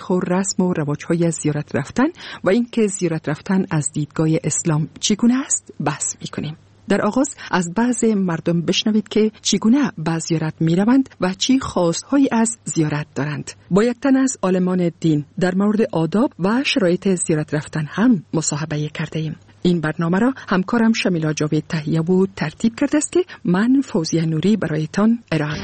تاریخ و رسم و رواج‌های زیارت رفتن و اینکه زیارت رفتن از دیدگاه اسلام چگونه است بحث می‌کنیم. در آغاز از بعض مردم بشنوید که چگونه به زیارت می‌روند و چی خواست‌هایی از زیارت دارند. با یک تن از عالمان دین در مورد آداب و شرایط زیارت رفتن هم مصاحبه کرده‌ایم. این برنامه را همکارم شمیلا جاوید تهیه و ترتیب کرده است که من فوزیه نوری برایتان ارائه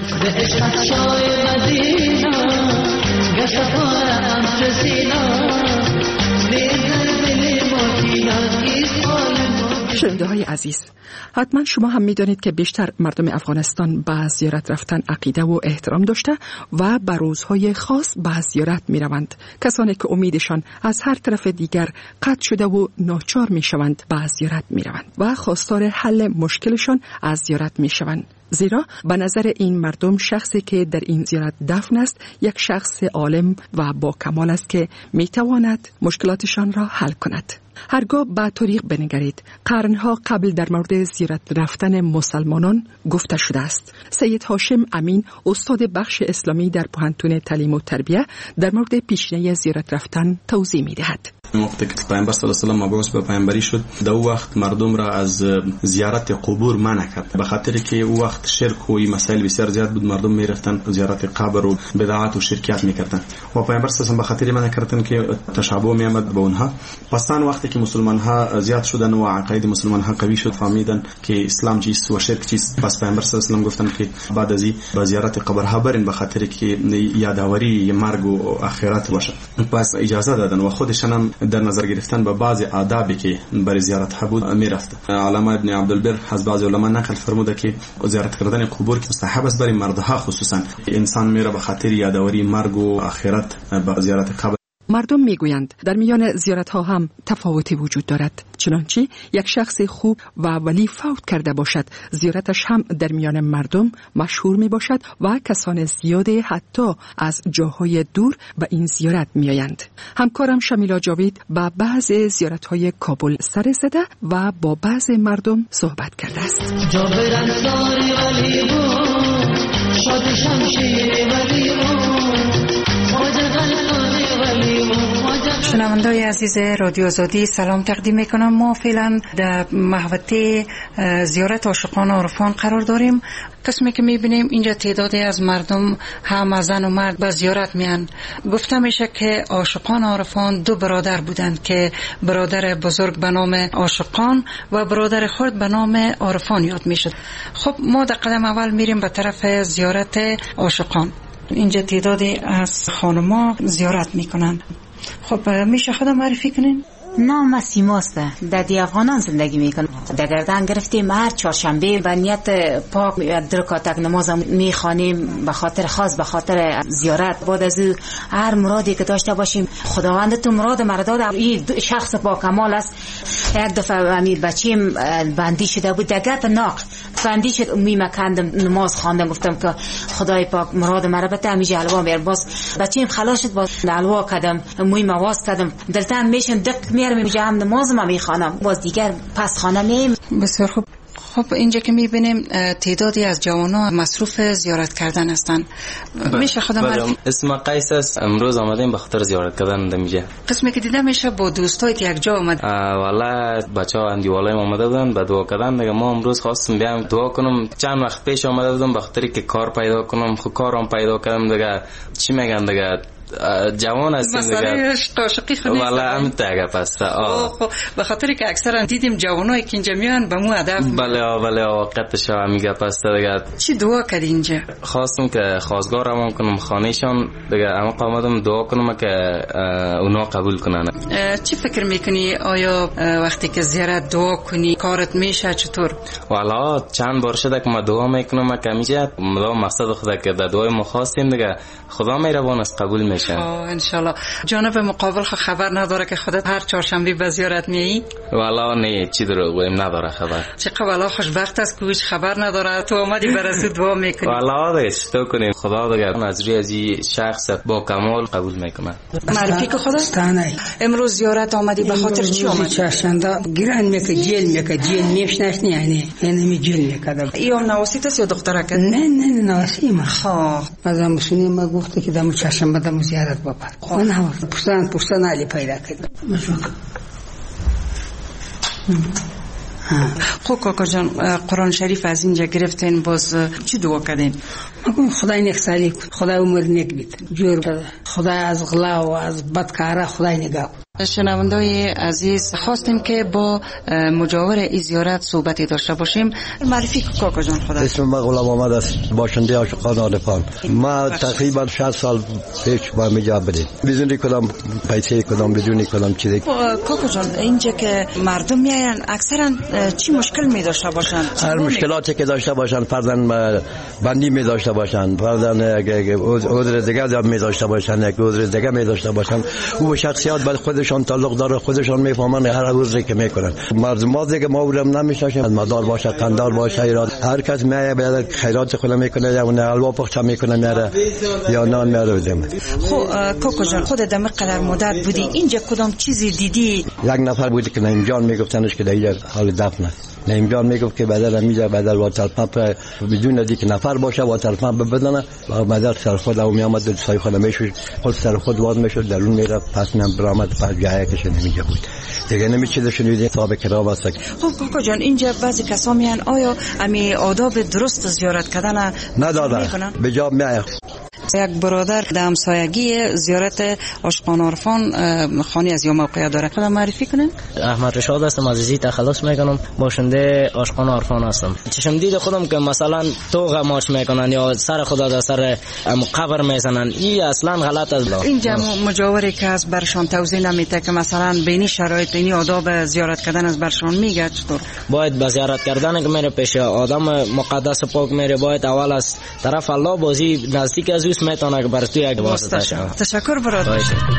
شنونده‌های عزیز، حتما شما هم می‌دانید که بیشتر مردم افغانستان به زیارت رفتن عقیده و احترام داشته و به روزهای خاص به زیارت می‌روند. کسانی که امیدشان از هر طرف دیگر قطع شده و ناچار می‌شوند به زیارت می‌روند و خواستار حل مشکلشان از زیارت می‌شوند. زیرا به نظر این مردم شخصی که در این زیارت دفن است یک شخص عالم و با کمال است که می‌تواند مشکلاتشان را حل کند. هرگاه به تاریخ بنگرید، قرنها قبل در مورد زیارت رفتن مسلمانان گفته شده است. سید هاشم امین، استاد بخش اسلامی در پوهنتون تعلیم و تربیه، در مورد پیشینه زیارت رفتن توضیح می‌دهد. وقتی که پیامبر صلی الله علیه و آله مبعوث به پیامبری شد، در او وقت مردم را از زیارت قبور منع کرد، به خاطر که او وقت شرک و این مسائل بسیار زیاد بود. مردم میرفتن زیارت قبر و بدعات و شرکیات میکردن و پیامبر صلی الله علیه و آله به خاطر منع کردن که تشابه میامد به اونها. پسان وقتی که مسلمان ها زیاد شدن و عقاید مسلمان ها قوی شد، فهمیدن که اسلام چیست و شرک چیست. پس پیامبر صلی الله علیه و آله گفتن که بعد از این به زیارت قبرها برین، به خاطر که یادآوری مرگ و آخرت باشه. پس اجازه دادن و خودشان هم در نظر گرفتن به بعضی آدابی که برای زیارت ها بود میرفت. علامه ابن عبدالبر از بعضی علما نقل فرموده که زیارت کردن قبور که مستحب است برای مردها، خصوصا انسان میره به خاطر یادآوری مرگ و آخرت به زیارت قبر. مردم میگویند در میان زیارت ها هم تفاوتی وجود دارد. چنانچه یک شخص خوب و ولی فوت کرده باشد، زیارتش هم در میان مردم مشهور می باشد و کسان زیاده حتی از جاهای دور به این زیارت می آیند. همکارم شمیلا جاوید با بعض زیارت های کابل سر زده و با بعض مردم صحبت کرده است. شنونده‌های عزیز رادیو آزادی سلام تقدیم میکنم. ما فعلا در محوطه زیارت عاشقان عارفان قرار داریم. قسمی که میبینیم اینجا تعدادی از مردم هم زن و مرد به زیارت میان. گفته میشه که عاشقان عارفان دو برادر بودند که برادر بزرگ به نام عاشقان و برادر خرد به نام عارفان یاد میشد. خب ما در قدم اول میریم به طرف زیارت عاشقان. اینجا تعدادی از خانم‌ها زیارت میکنن. خب میشه خودم معرفی کنین؟ نام سیماست. در دی افغانان زندگی میکنم. در گردن گرفتیم هر چهارشنبه به نیت پاک درکاتک نماز میخوانیم به خاطر خاص، به خاطر زیارت. بعد از هر مرادی که داشته باشیم خداوند تو مراد مرا داد. این شخص با کمال است. یک دفعه امیر بچیم بندی شده بود، دگت ناق بندی شد، میمکندم نماز خواندم، گفتم که خدای پاک مراد مرا بده، همیشه حلوا میار. باز بچیم خلاص شد، باز حلوا کردم، موی مواز کردم، دلتم میشم دق میارم اینجا هم نماز ما میخوانم، باز دیگر پس خانه میم. بسیار خوب. خب اینجا که میبینیم تعدادی از جوانان مصروف زیارت کردن هستن. میشه خودم معرفی؟ اسم قیس است. امروز آمدیم به خاطر زیارت کردن اینجا. قسمی که دیدم میشه با دوستایت یک جا آمد. والله بچه‌ها اندیوالایم آمده بودن به دعا کردن. دیگه ما امروز خواستم بیام دعا کنم. چند وقت پیش آمده بودم به خاطر که کار پیدا کنم. خب کارم پیدا کردم. دیگه چی میگن دیگه جوان هستیم دیگه. مسئله عاشقی خود نیست. والا هم تاگه پس. به خاطر که اکثرا دیدیم جوانایی که اینجا میان به مو هدف. بله وقتش میگه پس دیگه. چی دعا کردی اینجا؟ خواستم که خواستگارم کنم خانهشان دیگه. اما قامدم دعا کنم که اونا قبول کنن. چی فکر میکنی؟ آیا وقتی که زیارت دعا کنی کارت میشه چطور؟ والا چند بار شده که ما دعا میکنم که میشه مقصد خدا که در دعای ما خواستیم دیگه خدا مهربان است قبول میشه. انشالله. جانب مقابل خبر نداره که خودت هر چهارشنبه به زیارت میایی؟ والا نه، چی دروغ بگم نداره خبر. چقدر والا خوشبخت است که هیچ خبر نداره، تو اومدی برای دعا میکنی. والا دیگه چطور کنیم خدا دیگه نظری از این شخص با کمال قبول میکنه. معرفی که خدا امروز زیارت آمدی به خاطر چی آمدی؟ چهارشنبه گران میکه جیل میشناس یعنی جیل میکردم. یا نواسیت است یا دخترک؟ نه نواسی ما. از مسئولین ما گفته که دم چهارشنبه دم زیارت ببر. خونه پرسان علی پیدا کرد. خب کاکا جان، قرآن شریف از اینجا گرفتین، باز چی دعا کردین؟ مگم خدای نیک سالی کن، خدای عمر نیک بیت، جور بده، خدای از غلا و از بدکارا خدای نگاه. شنوندای عزیز، خواستیم که با مجاور این زیارت صحبتی داشته باشیم. معرفی کاکا جان خدا. اسم من غلام محمد است، باشنده عاشقان عارفان. ما تقریبا 60 سال پیش با اینجا بودیم، بدون کدام پیسه کدام بدون کدام چیزی. کاکا جان، اینجا که مردم میاین اکثرا چی مشکل می داشته باشن؟ هر مشکلاتی که داشته باشن، فرضاً بندی می داشته باشن، فرضاً عذر دیگه می داشته باشن، یک عذر دیگه می داشته باشن، او شخصیت بر خودشان تعلق داره، خودشان میفهمن هر عذری که میکنن. مردم دیگه ما اونم نمیشناسیم، مدار باشه، قندار باشه، ایراد هر کس میاد به خیرات خود میکنه، یا اون حلوا پخته میکنه میاره یا نان میاره بدیم. خب کاکا جان، خود دم قدر مدت بودی اینجا، کدام چیزی دیدی؟ یک نفر بود که نیم جان میگفتنش که دیگه حال دفن است. نیم جان میگفت که بدل میجا بدل واتر پمپ بدون دیگه نفر باشه واتر پمپ بدنه و بدل سر خود او میامد دو سای خود میشد، خود سر خود واد میشد، درون میره، پس نم برآمد پس جایی که نمیجا بود دیگه نمیچه شنیدین تابع کرا واسه. خب کاکا جان، اینجا بعضی کسا میان، آیا امی آداب درست زیارت کردن نداره؟ به جا میای. یک برادر در همسایگی زیارت عاشقان عارفان خانی از یا موقع داره، خدا معرفی کنن. احمد رشاد هستم، از زی تخلص میکنم، باشنده عاشقان عارفان هستم. چشم دید خودم که مثلا توغ ماچ میکنن یا سر خدا در سر قبر میزنن، این اصلا غلط است. اینجا مجاوری که از برشان توضیح نمیده که مثلا بینی شرایط بینی آداب زیارت کردن از برشان میگه چطور؟ باید به زیارت کردن که میره پیش آدم مقدس پاک میره، باید اول از طرف الله بازی نزدیک از اوست میتونه که بر تو یک واسطه شد. تشکر برادر.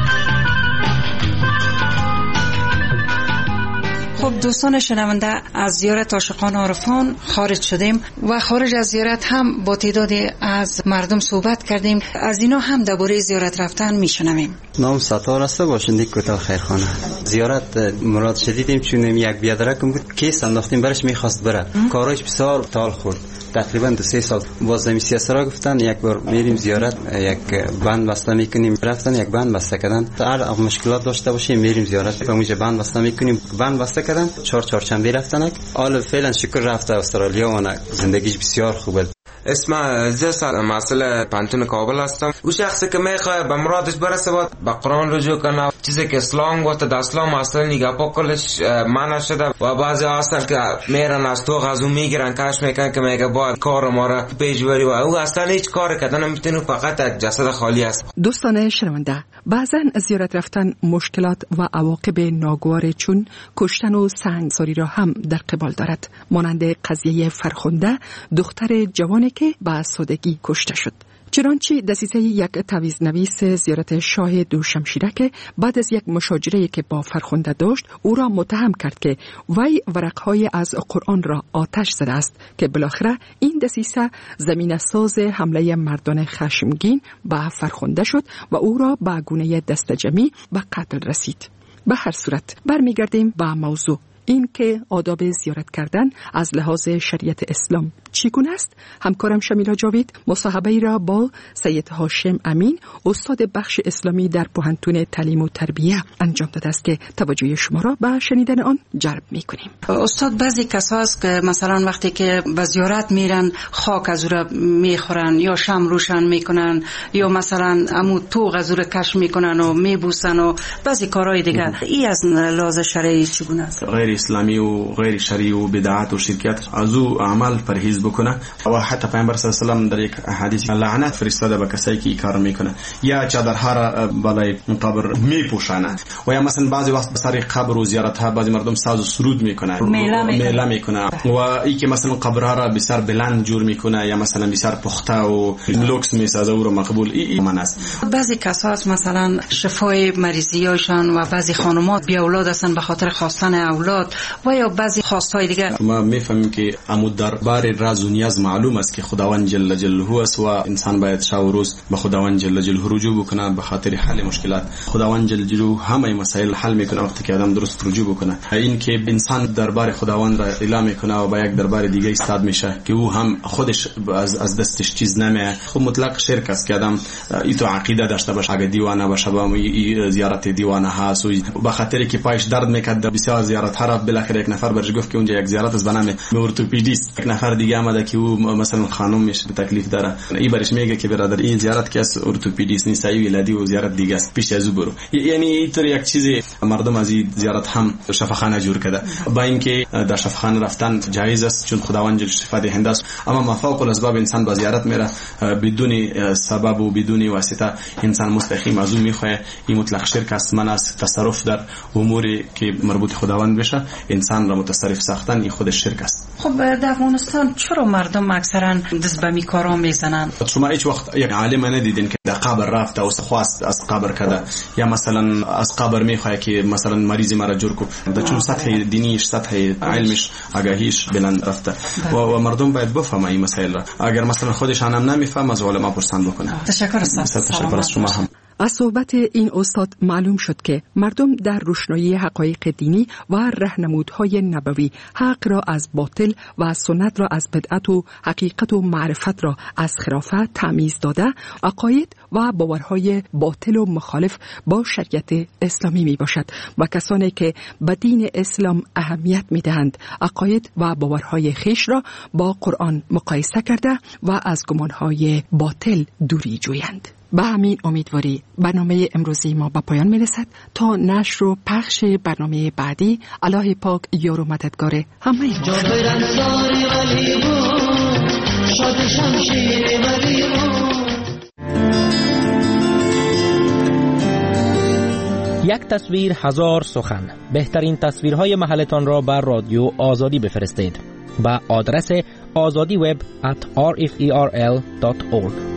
خب دوستان شنونده، از زیارت عاشقان عارفان خارج شدیم و خارج از زیارت هم با تعدادی از مردم صحبت کردیم، از اینا هم درباره زیارت رفتن میشنویم. نام ستار است، باشنده کوتاه خیرخانه. زیارت مراد شدیدیم چون یک بیادرکم بود که انداختیم برش میخواست بره، کارش بسیار تال خورد. تقریبا 2-3 سال باز سیاست را گفتن یک بار میریم زیارت، یک بند بسته میکنیم، رفتن یک بند بسته کردن، هر مشکلات داشته باشیم میریم زیارت، اونجا بند بسته میکنیم، بند بسته کردن، 4 چهارشنبه رفتن. حالا فعلا شکر رفته استرالیا و زندگیش بسیار خوبه. اسم عزیز مسئله پانتون کابل هستم. او شخصی که میخواد به مرادش برسه باید به قرآن رجوع کنه، چیزی که اسلام گفته در اسلام اصلا نگاه پاکلش منع شده و بعضی هستن که میرن از تو غزو میگیرن، کش میکنن که میگه باید کار ما را پیش بری و او اصلا هیچ کار کردن نمیتونه، فقط یک جسد خالی است. دوستان شنونده، بعضا زیارت رفتن مشکلات و عواقب ناگوار چون کشتن و سنگساری را هم در قبال دارد، مانند قضیه فرخنده، دختر جوانی که به سادگی کشته شد. چنانچه دسیسه یک تعویض نویس زیارت شاه دوشمشیره بعد از یک مشاجره که با فرخنده داشت او را متهم کرد که وی ورقهای از قرآن را آتش زده است، که بالاخره این دسیسه زمین ساز حمله مردان خشمگین به فرخنده شد و او را به گونه دستجمعی به قتل رسید. به هر صورت برمیگردیم به موضوع، این که آداب زیارت کردن از لحاظ شریعت اسلام چگونه است. همکارم شمیلا جاوید مصاحبه را با سید هاشم امین، استاد بخش اسلامی در پوهنتون تعلیم و تربیه انجام داده است که توجه شما را به شنیدن آن جلب می‌کنیم. استاد، بعضی کسا است که مثلا وقتی که به زیارت میرن خاک از او را میخورن یا شمع روشن میکنن یا مثلا امو توغ از او را کش میکنن و میبوسن و بعضی کارهای دیگه، این از لحاظ شرعی چگونه است؟ غیر اسلامی و غیر شرعی و بدعت و شرکیات از او عمل پرهیز بکنه و حتی پیامبر صلی الله علیه و در یک حدیث لعنت فرستاده به کسایی که این کار میکنه یا چادرها را بالای قبر میپوشانه و یا مثلا بعضی وقت به سر قبر و زیارت ها بعضی مردم ساز و سرود میکنه، میله میکنه و این که مثلا قبرها را بسیار بلند جور میکنه یا مثلا بسیار پخته و لوکس میسازه او را مقبول این من است. بعضی کسا مثلا شفای مریضیاشان و بعضی خانمات بی اولاد هستن به خاطر خواستن اولاد داد و یا بعضی خواستهای دیگه؟ ما میفهمیم که عمود دربار راز و نیاز معلوم است که خداوند جل جلاله است و انسان باید شب و روز به خداوند جل جلاله رجوع بکنه به خاطر حل مشکلات. خداوند جل جلاله همه مسائل حل میکنه وقتی که آدم درست رجوع بکنه. این که انسان دربار خداوند را اعلام میکنه و با یک دربار دیگه ایستاد میشه که او هم خودش از دستش چیز نمیه، خب مطلق شرک است که آدم ایتو عقیده داشته باشه اگه دیوانه باشه با زیارت دیوانه هست و به خاطر که پایش درد میکرد بسیار زیارت ها را بالاخره یک نفر برش گفت که اونجا یک زیارت از بنام ارتوپدیست، یک نفر دیگه آمده که او مثلا خانم میشه به تکلیف داره، این برش میگه که برادر این زیارت که از ارتوپدیست نیست، ای ولادی و زیارت دیگه است، پیش از او برو. یعنی اینطور یک چیزی مردم از این زیارت هم شفاخانه جور کرده. با اینکه در شفاخانه رفتن جایز است چون خداوند شفا دهنده است، اما مفاوق الاسباب انسان با زیارت میره بدون سبب و بدون واسطه، انسان مستقیم از اون میخواه. این مطلق شرک است. من از تصرف در اموری که مربوط خداوند بشه انسان را متصرف ساختن این خودش شرک است. خب در افغانستان چرا مردم اکثرا دست به می کارا میزنن؟ شما هیچ وقت یک عالم ندیدین که در قبر رفت و خواست از قبر کده یا مثلا از قبر میخواد که مثلا مریض مرا جور کو؟ در چون سطح دینیش، سطح علمش، آگاهیش بلند رفته و مردم باید بفهمن این مسائل را. اگر مثلا خودش هم نمیفهم از علما پرسان بکنه. تشکر از شما هم. از صحبت این استاد معلوم شد که مردم در روشنایی حقایق دینی و راهنمودهای نبوی حق را از باطل و سنت را از بدعت و حقیقت و معرفت را از خرافه تمیز داده، عقاید و باورهای باطل و مخالف با شریعت اسلامی می باشد و کسانی که به دین اسلام اهمیت می دهند عقاید و باورهای خیش را با قرآن مقایسه کرده و از گمانهای باطل دوری جویند. به همین امیدواری برنامه امروزی ما به پایان میرسد. تا نشر و پخش برنامه بعدی الله پاک یار و مددگار همه یک تصویر هزار سخن. بهترین تصویرهای محلتان را بر رادیو آزادی بفرستید. با آدرس azadiweb@rferl.org.